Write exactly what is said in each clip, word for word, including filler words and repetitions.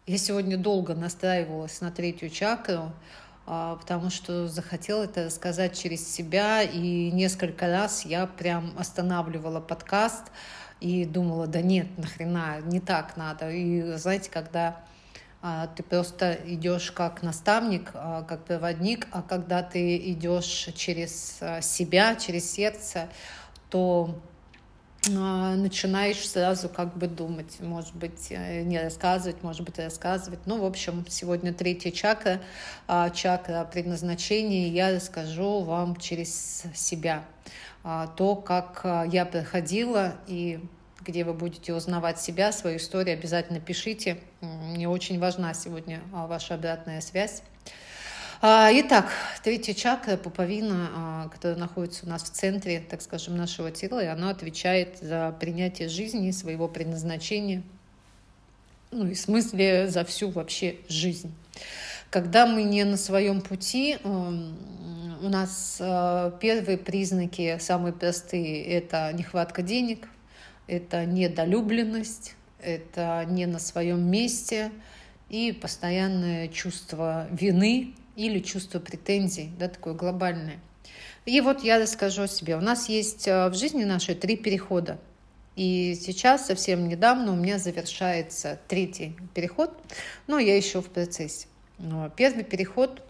Я сегодня долго настраивалась на третью чакру, а, потому что захотела это рассказать через себя, и несколько раз я прям останавливала подкаст и думала, да нет, нахрена, не так надо. И знаете, когда а, ты просто идешь как наставник, а, как проводник, а когда ты идешь через а, себя, через сердце, то а, начинаешь сразу как бы думать, может быть, э, не рассказывать, может быть, рассказывать. Ну, в общем, сегодня третья чакра, а, чакра предназначения, и я расскажу вам через себя а, то, как а, я проходила, и где вы будете узнавать себя, свою историю, обязательно пишите. М, Мне очень важна сегодня а, ваша обратная связь. А, Итак, третья чакра, пуповина, а, которая находится у нас в центре, так скажем, нашего тела, и она отвечает за принятие жизни, своего предназначения, ну и в смысле за всю вообще жизнь. Когда мы не на своем пути, эм, у нас э, первые признаки, самые простые, это нехватка денег, это недолюбленность, это не на своем месте и постоянное чувство вины или чувство претензий, да, такое глобальное. И вот я расскажу о себе. У нас есть э, в жизни нашей три перехода. И сейчас, совсем недавно, у меня завершается третий переход, но я еще в процессе. Но первый переход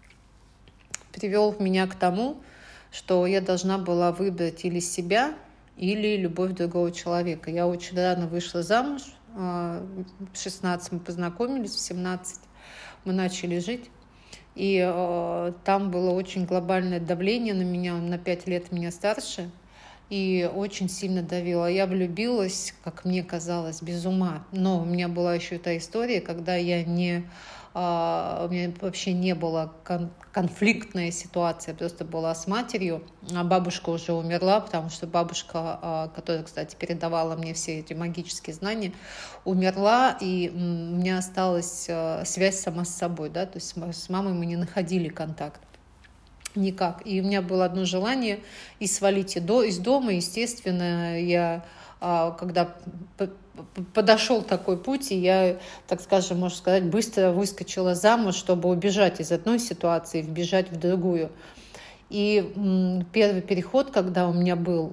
привел меня к тому, что я должна была выбрать или себя, или любовь другого человека. Я очень рано вышла замуж, в шестнадцать мы познакомились, в семнадцать мы начали жить. И э, там было очень глобальное давление на меня, он на пять лет меня старше, и очень сильно давило. Я влюбилась, как мне казалось, без ума. Но у меня была еще эта история, когда я не... Uh, у меня вообще не было кон- конфликтная ситуация, просто была с матерью, а бабушка уже умерла, потому что бабушка, uh, которая, кстати, передавала мне все эти магические знания, умерла, и м, у меня осталась uh, связь сама с собой, да, то есть с мамой мы не находили контакт никак, и у меня было одно желание и свалить из дома, естественно, я когда подошел такой путь, и я, так скажем, можно сказать, быстро выскочила замуж, чтобы убежать из одной ситуации, вбежать в другую. И первый переход, когда у меня был,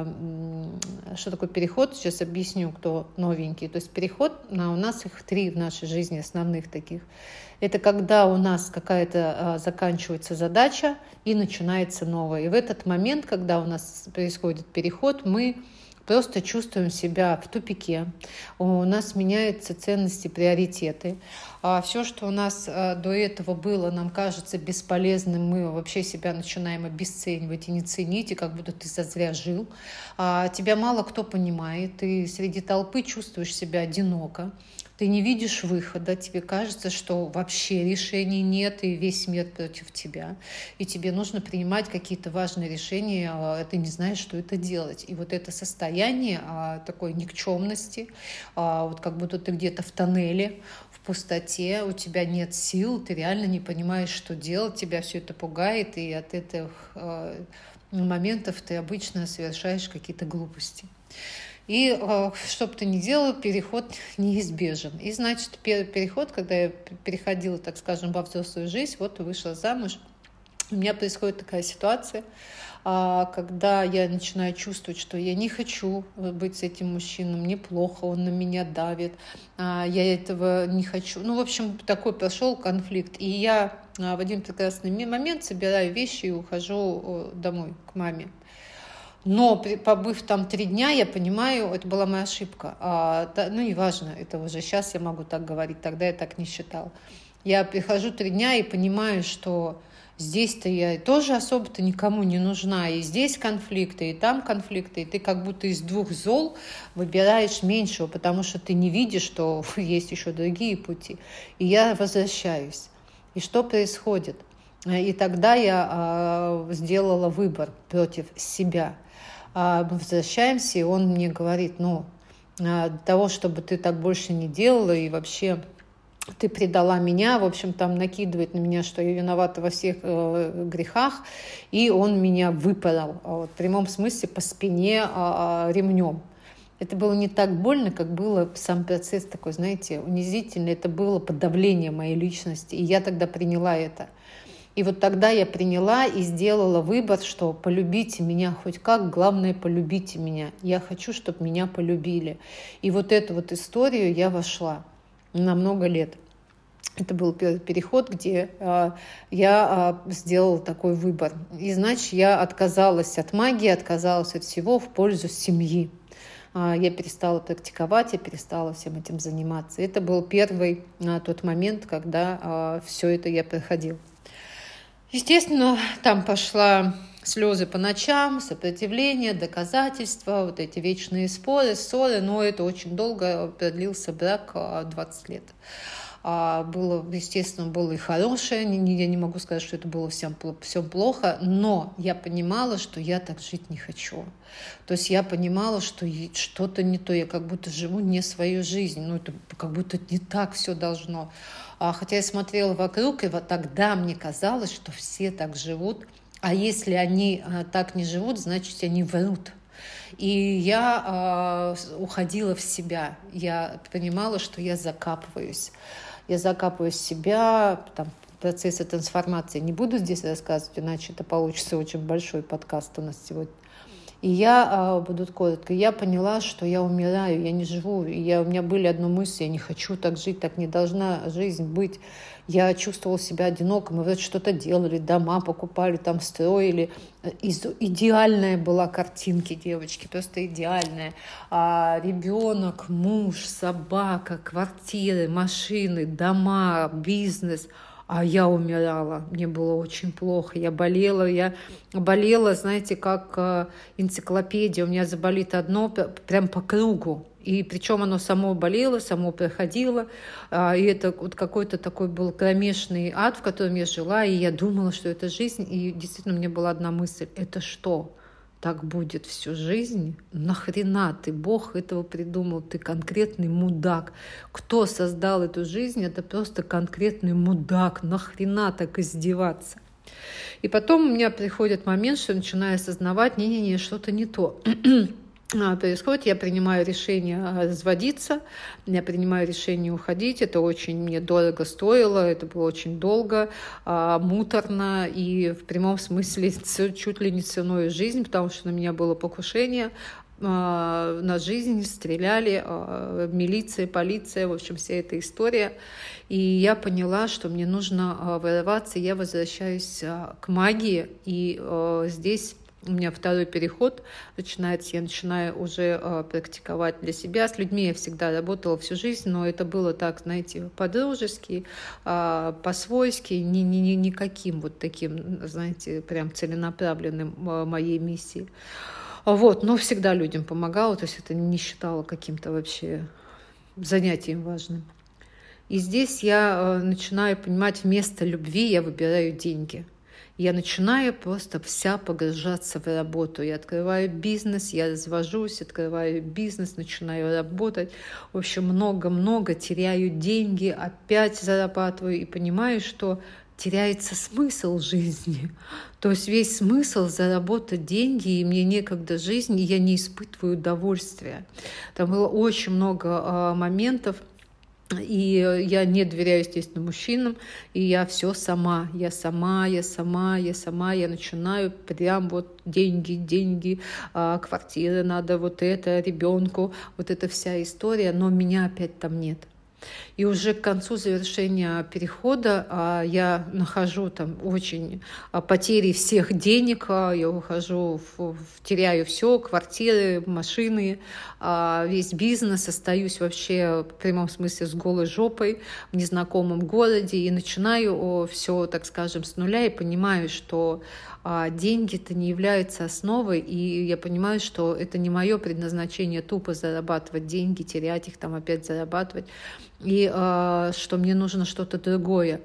что такое переход, сейчас объясню, кто новенький. То есть переход, у нас их три в нашей жизни основных таких. Это когда у нас какая-то заканчивается задача и начинается новая. И в этот момент, когда у нас происходит переход, мы просто чувствуем себя в тупике, у нас меняются ценности, приоритеты. А все, что у нас до этого было, нам кажется бесполезным, мы вообще себя начинаем обесценивать и не ценить, и как будто ты зазря жил. А тебя мало кто понимает, ты среди толпы чувствуешь себя одиноко. Ты не видишь выхода, тебе кажется, что вообще решений нет, и весь мир против тебя. И тебе нужно принимать какие-то важные решения, а ты не знаешь, что это делать. И вот это состояние такой никчемности, вот как будто ты где-то в тоннеле, в пустоте, у тебя нет сил, ты реально не понимаешь, что делать, тебя все это пугает, и от этих моментов ты обычно совершаешь какие-то глупости. И что бы ты ни делал, переход неизбежен. И, значит, переход, когда я переходила, так скажем, во взрослую жизнь, вот вышла замуж, у меня происходит такая ситуация, когда я начинаю чувствовать, что я не хочу быть с этим мужчиной, мне плохо, он на меня давит, я этого не хочу. Ну, в общем, такой прошел конфликт. И я в один прекрасный момент собираю вещи и ухожу домой к маме. Но побыв там три дня, я понимаю, это была моя ошибка. А, да, ну, неважно, это уже сейчас я могу так говорить, тогда я так не считала. Я прихожу три дня и понимаю, что здесь-то я тоже особо-то никому не нужна. И здесь конфликты, и там конфликты. И ты как будто из двух зол выбираешь меньшего, потому что ты не видишь, что есть еще другие пути. И я возвращаюсь. И что происходит? И тогда я э, сделала выбор против себя. Мы возвращаемся, и он мне говорит, ну, для того, чтобы ты так больше не делала, и вообще ты предала меня, в общем, там накидывает на меня, что я виновата во всех э, грехах, и он меня выпорол, вот, в прямом смысле по спине э, ремнем. Это было не так больно, как было сам процесс такой, знаете, унизительный. Это было подавление моей личности. И я тогда приняла это. И вот тогда я приняла и сделала выбор, что полюбите меня хоть как, главное, полюбите меня. Я хочу, чтобы меня полюбили. И вот эту вот историю я вошла на много лет. Это был первый переход, где э, я э, сделала такой выбор. И, значит, я отказалась от магии, отказалась от всего в пользу семьи. Э, я перестала практиковать, я перестала всем этим заниматься. Это был первый э, тот момент, когда э, все это я проходила. Естественно, там пошла слезы по ночам, сопротивление, доказательства, вот эти вечные споры, ссоры, но это очень долго продлился брак, двадцать лет. Было, естественно, было и хорошее, я не могу сказать, что это было всем, всем плохо, но я понимала, что я так жить не хочу. То есть я понимала, что что-то не то, я как будто живу не свою жизнь, ну это как будто не так все должно. Хотя я смотрела вокруг, и вот тогда мне казалось, что все так живут, а если они так не живут, значит, они врут. И я э, уходила в себя, я понимала, что я закапываюсь. Я закапываюсь в себя, там, процессы трансформации не буду здесь рассказывать, иначе это получится очень большой подкаст у нас сегодня. И я, э, буду коротко, я поняла, что я умираю, я не живу. И я, у меня были одну мысль, я не хочу так жить, так не должна жизнь быть. Я чувствовала себя одинокой, мы вроде что-то делали, дома покупали, там строили. Из, идеальная была картинки, девочки, просто идеальная. А, ребенок, муж, собака, квартиры, машины, дома, бизнес. А я умирала, мне было очень плохо, я болела, я болела, знаете, как энциклопедия, у меня заболит одно прям по кругу. И причем оно само болело, само проходило. И это вот какой-то такой был кромешный ад, в котором я жила. И я думала, что это жизнь. И действительно, у меня была одна мысль. Это что? Так будет всю жизнь? Нахрена ты, Бог, этого придумал? Ты конкретный мудак. Кто создал эту жизнь? Это просто конкретный мудак. Нахрена так издеваться? И потом у меня приходит момент, что я начинаю осознавать, не-не-не, что-то не то. Происходит, я принимаю решение разводиться, я принимаю решение уходить, это очень мне дорого стоило, это было очень долго, муторно и в прямом смысле чуть ли не ценой жизнь, потому что на меня было покушение на жизнь, стреляли, милиция, полиция, в общем, вся эта история. И я поняла, что мне нужно вырываться, я возвращаюсь к магии, и здесь у меня второй переход начинается, я начинаю уже э, практиковать для себя. С людьми я всегда работала всю жизнь, но это было так, знаете, по-дружески, э, по-свойски, ни, ни, ни, никаким вот таким, знаете, прям целенаправленным э, моей миссией. Вот, но всегда людям помогала, то есть это не считала каким-то вообще занятием важным. И здесь я э, начинаю понимать, вместо любви я выбираю деньги. Я начинаю просто вся погружаться в работу. Я открываю бизнес, я развожусь, открываю бизнес, начинаю работать. В общем, много-много теряю деньги, опять зарабатываю и понимаю, что теряется смысл жизни. То есть весь смысл заработать деньги, и мне некогда жизнь, и я не испытываю удовольствия. Там было очень много а, моментов, и я не доверяю, естественно, мужчинам, и я все сама, я сама, я сама, я сама, я начинаю прям вот деньги, деньги, квартиры надо, вот это, ребенку, вот эта вся история, но меня опять там нет. И уже к концу завершения перехода я нахожу там очень потери всех денег, я ухожу, в, в, теряю все, квартиры, машины, весь бизнес, остаюсь вообще в прямом смысле с голой жопой в незнакомом городе и начинаю все, так скажем, с нуля и понимаю, что деньги-то не являются основой, и я понимаю, что это не мое предназначение тупо зарабатывать деньги, терять их, там опять зарабатывать, и э, что мне нужно что-то другое.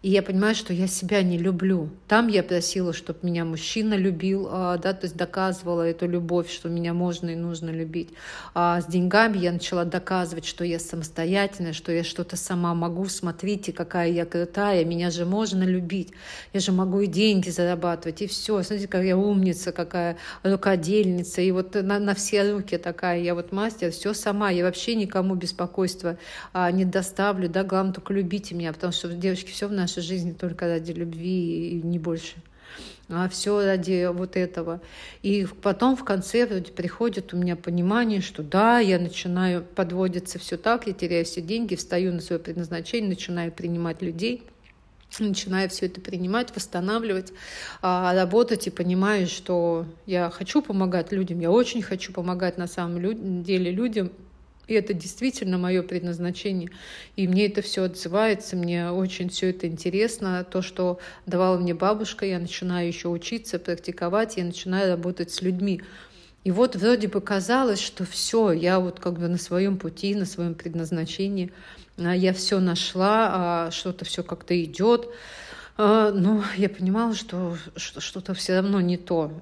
И я понимаю, что я себя не люблю. Там я просила, чтобы меня мужчина любил, да, то есть доказывала эту любовь, что меня можно и нужно любить. А с деньгами я начала доказывать, что я самостоятельная, что я что-то сама могу. Смотрите, какая я крутая, меня же можно любить. Я же могу и деньги зарабатывать, и все. Смотрите, какая я умница, какая рукодельница. И вот на, на все руки такая. Я вот мастер, все сама. Я вообще никому беспокойства а, не доставлю. Да, главное, только любите меня, потому что, девочки, все в нашей жизни только ради любви и не больше. А все ради вот этого. И потом в конце вроде приходит у меня понимание, что да, я начинаю подводиться все так, я теряю все деньги, встаю на свое предназначение, начинаю принимать людей, начинаю все это принимать, восстанавливать, работать и понимаю, что я хочу помогать людям, я очень хочу помогать на самом деле людям. И это действительно мое предназначение. И мне это все отзывается, мне очень все это интересно. То, что давала мне бабушка, я начинаю еще учиться, практиковать, я начинаю работать с людьми. И вот вроде бы казалось, что все, я вот как бы на своем пути, на своем предназначении, я все нашла, что-то все как-то идет. Но я понимала, что что-то все равно не то.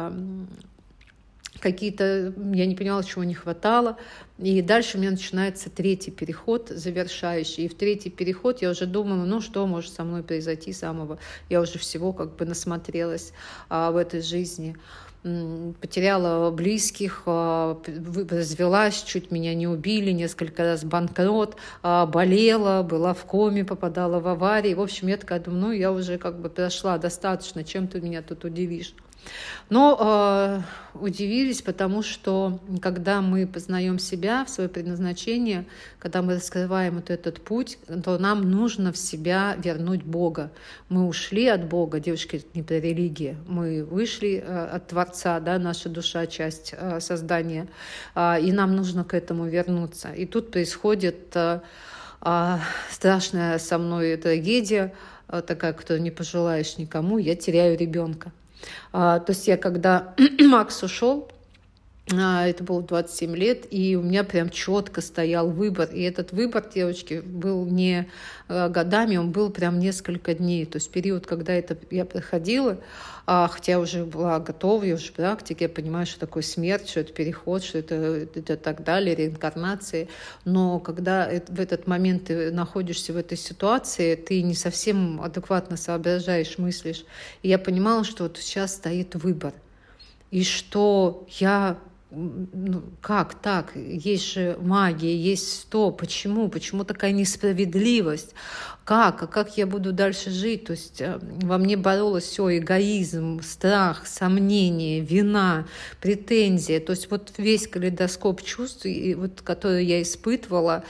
Какие-то, я не понимала, чего не хватало. И дальше у меня начинается третий переход, завершающий. И в третий переход я уже думала, ну что может со мной произойти самого. Я уже всего как бы насмотрелась а, в этой жизни. Потеряла близких, а, развелась, чуть меня не убили, несколько раз банкрот, а, болела, была в коме, попадала в аварии. В общем, я такая думаю, ну я уже как бы прошла достаточно, чем ты меня тут удивишь. Но э, удивились, потому что когда мы познаем себя, в свое предназначение, когда мы раскрываем вот этот путь, то нам нужно в себя вернуть Бога. Мы ушли от Бога, девочки, это не про религию, мы вышли э, от Творца, да, наша душа, часть э, создания, э, и нам нужно к этому вернуться. И тут происходит э, э, страшная со мной трагедия, э, такая, которую не пожелаешь никому, я теряю ребенка. А, то есть я, когда Макс ушел, а, это было двадцать семь лет, и у меня прям четко стоял выбор. И этот выбор, девочки, был не а, годами, он был прям несколько дней. То есть период, когда это я проходила, а, хотя я уже была готова, я уже в практике, я понимаю, что такое смерть, что это переход, что это, это так далее, реинкарнации. Но когда это, в этот момент ты находишься в этой ситуации, ты не совсем адекватно соображаешь, мыслишь. И я понимала, что вот сейчас стоит выбор. И что я... Ну, как так? Есть же магия, есть то. Почему? Почему такая несправедливость? Как? А как я буду дальше жить? То есть во мне боролось все: эгоизм, страх, сомнение, вина, претензия. То есть вот весь калейдоскоп чувств, вот, который я испытывала,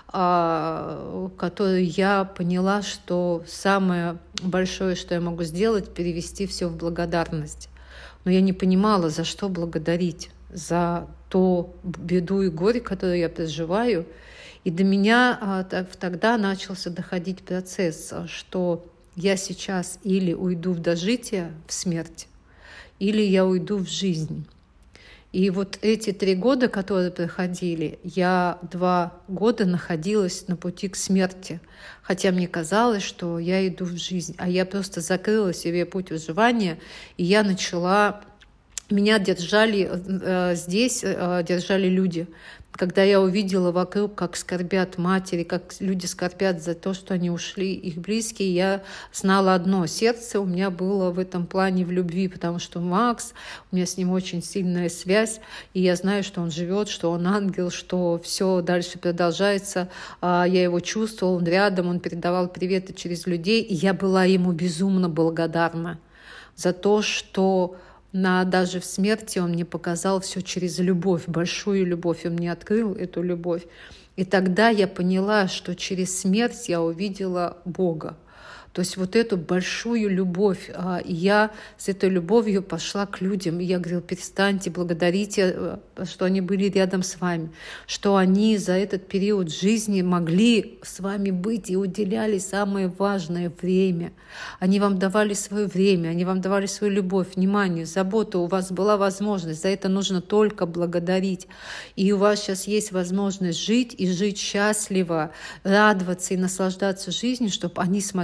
который я поняла, что самое большое, что я могу сделать, перевести все в благодарность. Но я не понимала, за что благодарить. За ту беду и горе, которую я переживаю. И до меня а, так, тогда начался доходить процесс, что я сейчас или уйду в дожитие, в смерть, или я уйду в жизнь. И вот эти три года, которые проходили, я два года находилась на пути к смерти. Хотя мне казалось, что я иду в жизнь. А я просто закрыла себе путь выживания, и я начала... Меня держали э, здесь, э, держали люди. Когда я увидела вокруг, как скорбят матери, как люди скорбят за то, что они ушли, их близкие, я знала одно: сердце у меня было в этом плане в любви, потому что Макс, у меня с ним очень сильная связь, и я знаю, что он живет, что он ангел, что все дальше продолжается. Я его чувствовала, он рядом, он передавал приветы через людей, и я была ему безумно благодарна за то, что На, даже в смерти он мне показал все через любовь, большую любовь. Он мне открыл эту любовь. И тогда я поняла, что через смерть я увидела Бога. То есть вот эту большую любовь. И я с этой любовью пошла к людям. И я говорила: перестаньте, благодарите, что они были рядом с вами, что они за этот период жизни могли с вами быть и уделяли самое важное время. Они вам давали свое время, они вам давали свою любовь, внимание, заботу. У вас была возможность, за это нужно только благодарить. И у вас сейчас есть возможность жить и жить счастливо, радоваться и наслаждаться жизнью, чтобы они смотрели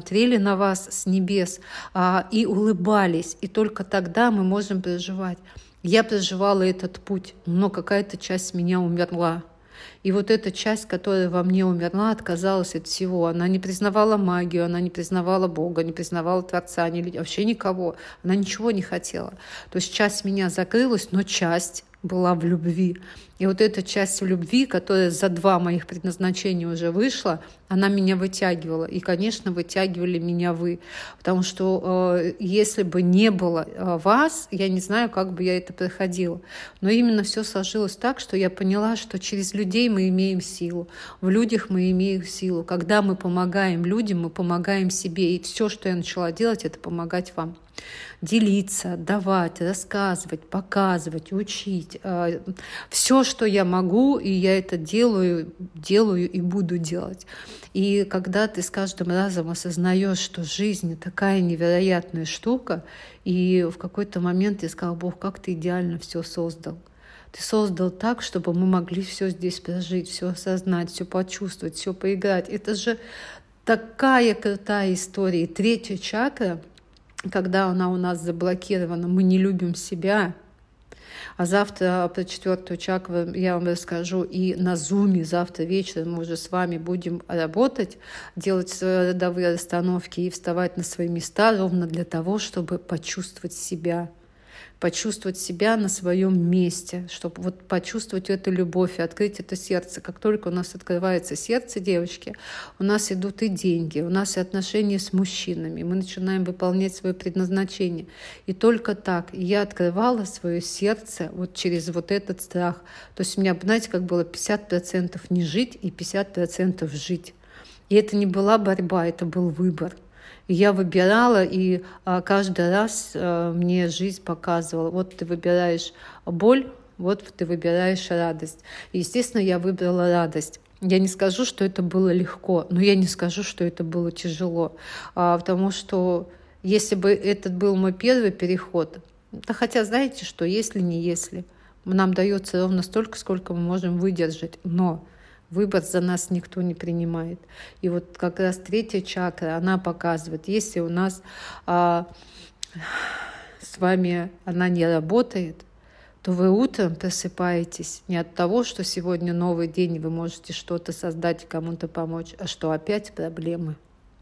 смотрели на вас с небес а, и улыбались. И только тогда мы можем проживать. Я проживала этот путь, но какая-то часть меня умерла. И вот эта часть, которая во мне умерла, отказалась от всего. Она не признавала магию, она не признавала Бога, не признавала Творца, не, вообще никого. Она ничего не хотела. То есть часть меня закрылась, но часть была в любви. И вот эта часть в любви, которая за два моих предназначения уже вышла, она меня вытягивала. И, конечно, вытягивали меня вы. Потому что э, если бы не было э, вас, я не знаю, как бы я это проходила. Но именно все сложилось так, что я поняла, что через людей мы имеем силу. В людях мы имеем силу. Когда мы помогаем людям, мы помогаем себе. И все, что я начала делать, это помогать вам. Делиться, давать, рассказывать, показывать, учить. Все, что я могу, и я это делаю, делаю и буду делать. И когда ты с каждым разом осознаешь, что жизнь такая невероятная штука, и в какой-то момент я сказала: Бог, как ты идеально все создал. Ты создал так, чтобы мы могли все здесь прожить, все осознать, все почувствовать, все поиграть. Это же такая крутая история. И третья чакра, когда она у нас заблокирована, мы не любим себя. А завтра про четвертую чакру я вам расскажу. И на зуме завтра вечером мы уже с вами будем работать, делать родовые расстановки и вставать на свои места ровно для того, чтобы почувствовать себя. Почувствовать себя на своем месте, чтобы вот почувствовать эту любовь и открыть это сердце. Как только у нас открывается сердце, девочки, у нас идут и деньги, у нас и отношения с мужчинами, мы начинаем выполнять свое предназначение. И только так я открывала свое сердце вот через вот этот страх. То есть у меня, знаете, как было пятьдесят процентов не жить и пятьдесят процентов жить. И это не была борьба, это был выбор. Я выбирала, и а, каждый раз а, мне жизнь показывала: вот ты выбираешь боль, вот ты выбираешь радость. И, естественно, я выбрала радость. Я не скажу, что это было легко, но я не скажу, что это было тяжело. А, потому что если бы этот был мой первый переход, да, хотя знаете что, если не если, нам дается ровно столько, сколько мы можем выдержать, но выбор за нас никто не принимает. И вот как раз третья чакра, она показывает, если у нас а, с вами она не работает, то вы утром просыпаетесь не от того, что сегодня новый день, вы можете что-то создать и кому-то помочь, а что опять проблемы.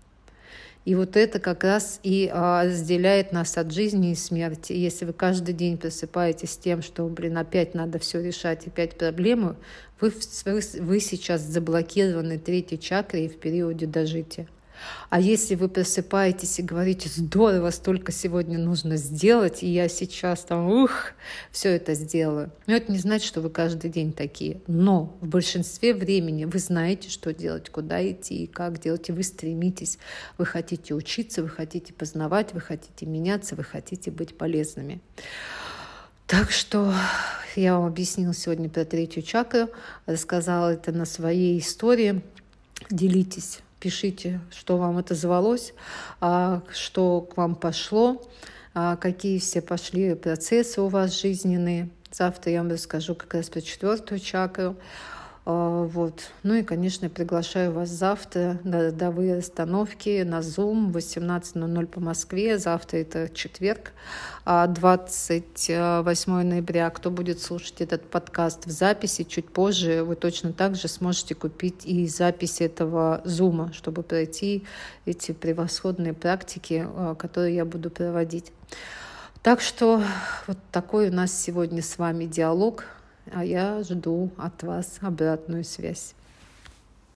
И вот это как раз и а, разделяет нас от жизни и смерти. И если вы каждый день просыпаетесь с тем, что, блин, опять надо все решать, опять проблемы, вы, вы, вы сейчас заблокированы третьей чакрой в периоде дожития. А если вы просыпаетесь и говорите: здорово, столько сегодня нужно сделать, и я сейчас там, ух, все это сделаю. Но это не значит, что вы каждый день такие. Но в большинстве времени вы знаете, что делать, куда идти и как делать, и вы стремитесь. Вы хотите учиться, вы хотите познавать, вы хотите меняться, вы хотите быть полезными. Так что я вам объяснила сегодня про третью чакру, рассказала это на своей истории. Делитесь. Пишите, что вам отозвалось, что к вам пошло, какие все пошли процессы у вас жизненные. Завтра я вам расскажу как раз про четвертую чакру. Вот. Ну и, конечно, я приглашаю вас завтра на родовые расстановки на Zoom в восемнадцать ноль ноль по Москве. Завтра это четверг, двадцать восьмого ноября. Кто будет слушать этот подкаст в записи, чуть позже вы точно так же сможете купить и запись этого Zoom, чтобы пройти эти превосходные практики, которые я буду проводить. Так что вот такой у нас сегодня с вами диалог. А я жду от вас обратную связь.